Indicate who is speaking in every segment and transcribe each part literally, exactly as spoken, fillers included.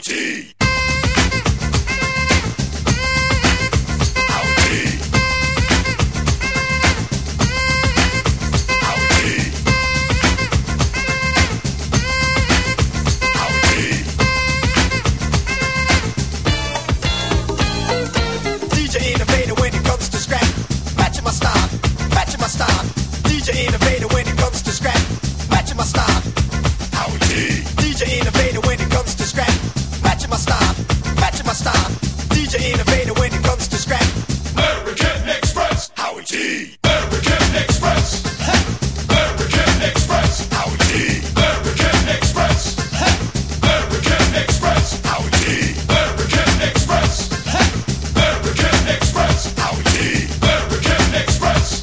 Speaker 1: T.
Speaker 2: Innovator when it comes to scrap, matching my style.
Speaker 1: Howie T.
Speaker 2: D J innovator when it comes to scrap, matching my style, matching my style. D J innovator when it comes to scrap.
Speaker 1: American Express.
Speaker 2: Howie T.
Speaker 1: American Express. American Express.
Speaker 2: Howie T.
Speaker 1: American Express. American Express.
Speaker 2: Howie T.
Speaker 1: American Express. American Express.
Speaker 2: Howie T.
Speaker 1: American Express.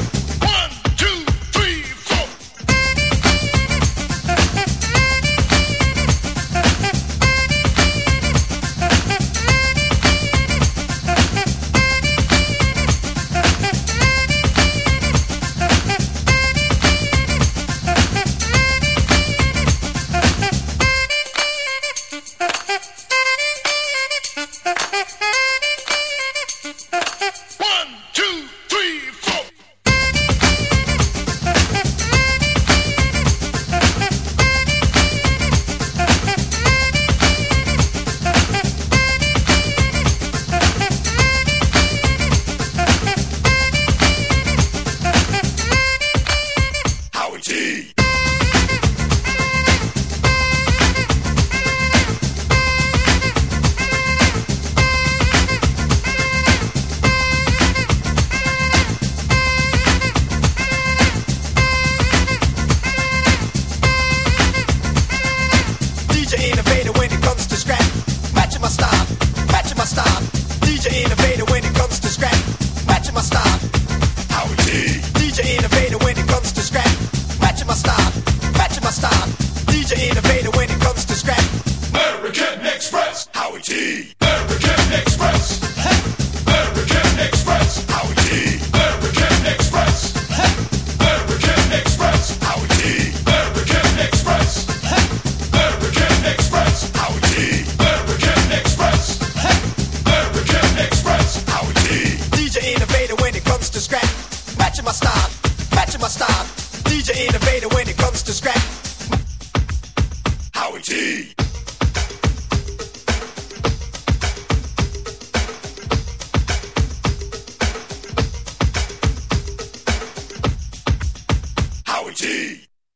Speaker 2: Innovator when it comes to scrap, matching my style, matching my style. D J innovator when it comes to scrap, matching my style.
Speaker 1: Howie T.
Speaker 2: D J innovator when it comes to scrap, matching my style, matching my style. D J innovator when it comes to scrap.
Speaker 1: American Express.
Speaker 2: Howie T.
Speaker 1: American Express. American Express.
Speaker 2: Howie T.
Speaker 1: American Express. American Express.
Speaker 2: Howie T.
Speaker 1: American Express. American Express.
Speaker 2: Howie T.
Speaker 1: American Express. American Express.
Speaker 2: Howie T. D J innovator when it comes to scrap, matching my style, matching my style. D J innovator when it comes to scrap.
Speaker 1: Howie T.